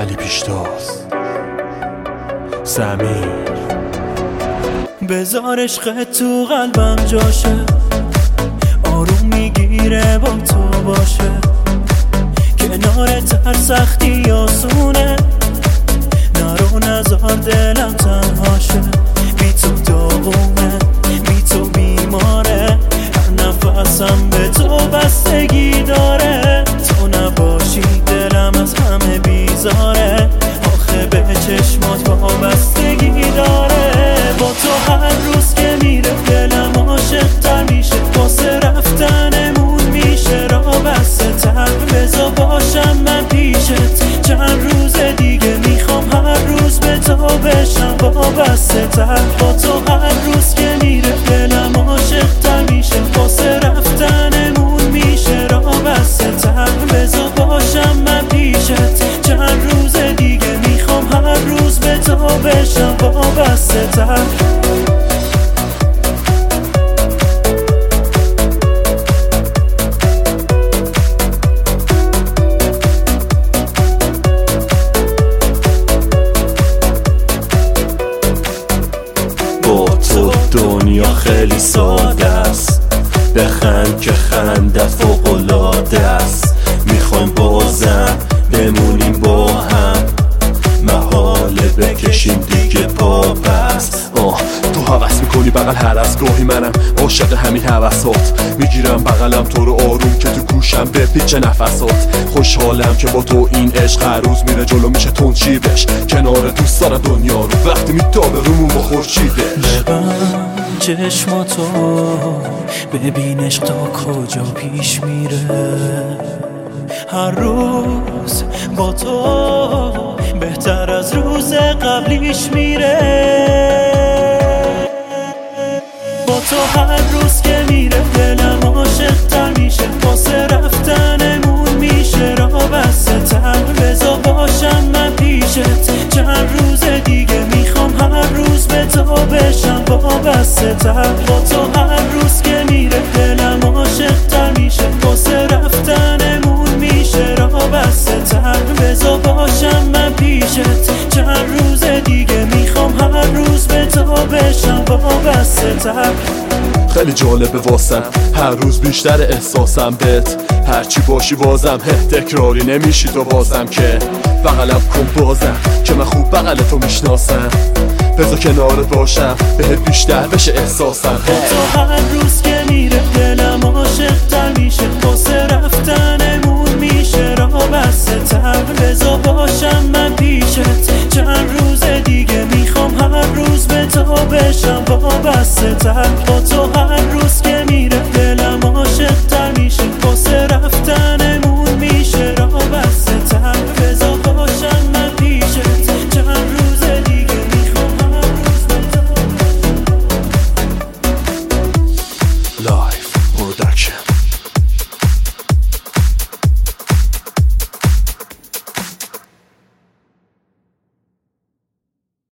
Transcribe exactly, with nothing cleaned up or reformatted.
علی پیشتاز زمین. بذار عشقت تو قلبم جاشه، آروم میگیره با تو باشه، کنارت هر سختی آسونه، نرو نزار دلم تنهاشه. بی تو داغونه، بی تو بیماره، هر نفسم به تو بستگی داره. تو نباشی دلم از همه بیزاره، آخه به چشمات وابستگی داره. با تو هر روز که میره دلم عاشق تر میشه، واسه رفتنمون میشه راه بسته تر. بذار باشم من پیشت چند روز دیگه، میخوام هر روز به تو بشم وابسته تر. با تو هر روز که میره دلم عاشق تر میشه، واسه رفتنمون میشه راه بسته تر. بذار باشم من پیشت چند روز دیگه، میخوام هر روز به تو بشم وابسته تر. با تو دنیا خیلی ساده است، بخند که خندت فوق‌العاده است. میخوایم بازم بمونیم با هم، محاله بکشیم دیگه پا پس. آه تو حوث میکنی بغل هر از گاهی، منم عاشق همین حوثات. میگیرم بغلم تو رو آروم که تو گوشم بپیچه نفسات. خوشحالم که با تو این عشق هر روز میره جلو، میشه تنچیبش کنار دوست دارم دنیا رو، وقتی میتابه رومون با خورشیدش. ببند چشماتو ببینش تا کجا پیش میره، هر روز با تو بهتر از روز قبلیش میره. با تو هر روز که میره دلم عاشق تر میشه، واسه رفتنمون میشه راه بسته تر. بذار باشم من پیشت چند روز دیگه، میخوام هر روز به تو بشم وابسته تر. با تو هر روز که میره دلم عاشق تر میشه، واسه رفتنمون میشه راه بسته تر. بذار باشم من پیشت چند روز دیگه، میخوام هر روز به تو بشم وابسته تر. خیلی جالبه واسم هر روز بیشتر احساسم بهت، هرچی باشی بازم هه تکراری نمیشی تو بازم، که بغلم کن بازم که من خوب بغل تو میشناسم. بذار کنارت باشم بهت بیشتر بشه احساسم. با تو هر روز که میره دلم عاشق تر میشه، واسه رفتنمون میشه راه بسته تر. بذار باشم من پیشت چند روز دیگه، میخوام هر روز به تو بشم وابسته تر. با